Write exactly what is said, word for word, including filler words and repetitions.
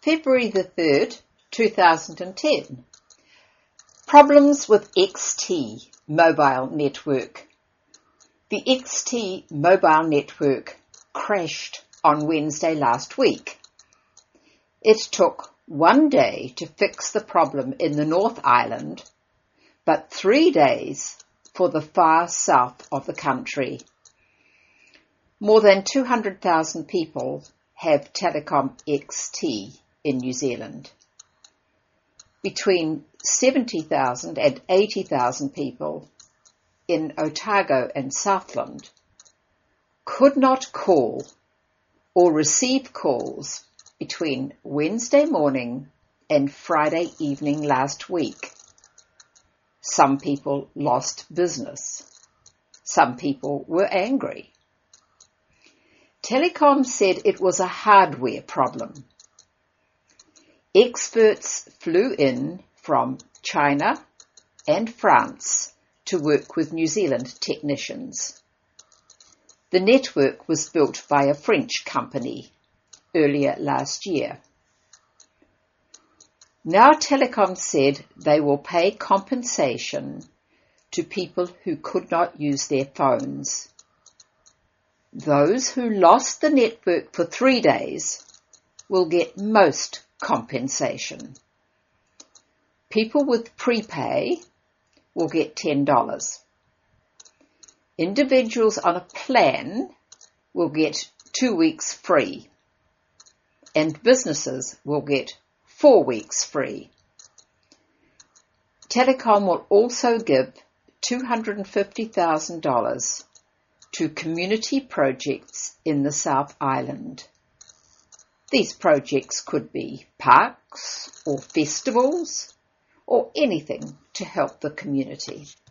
February the third, two thousand ten. Problems with X T mobile network. The X T mobile network crashed on Wednesday last week. It took one day to fix the problem in the North Island, but three days for the far south of the country. More than two hundred thousand people have Telecom X T in New Zealand. Between seventy thousand and eighty thousand people in Otago and Southland could not call or receive calls between Wednesday morning and Friday evening last week. Some people lost business. Some people were angry. Telecom said it was a hardware problem. Experts flew in from China and France to work with New Zealand technicians. The network was built by a French company earlier last year. Now Telecom said they will pay compensation to people who could not use their phones. Those who lost the network for three days will get most compensation. People with prepay will get ten dollars. Individuals on a plan will get two weeks free, and businesses will get four weeks free. Telecom will also give two hundred fifty thousand dollars to community projects in the South Island. These projects could be parks or festivals or anything to help the community.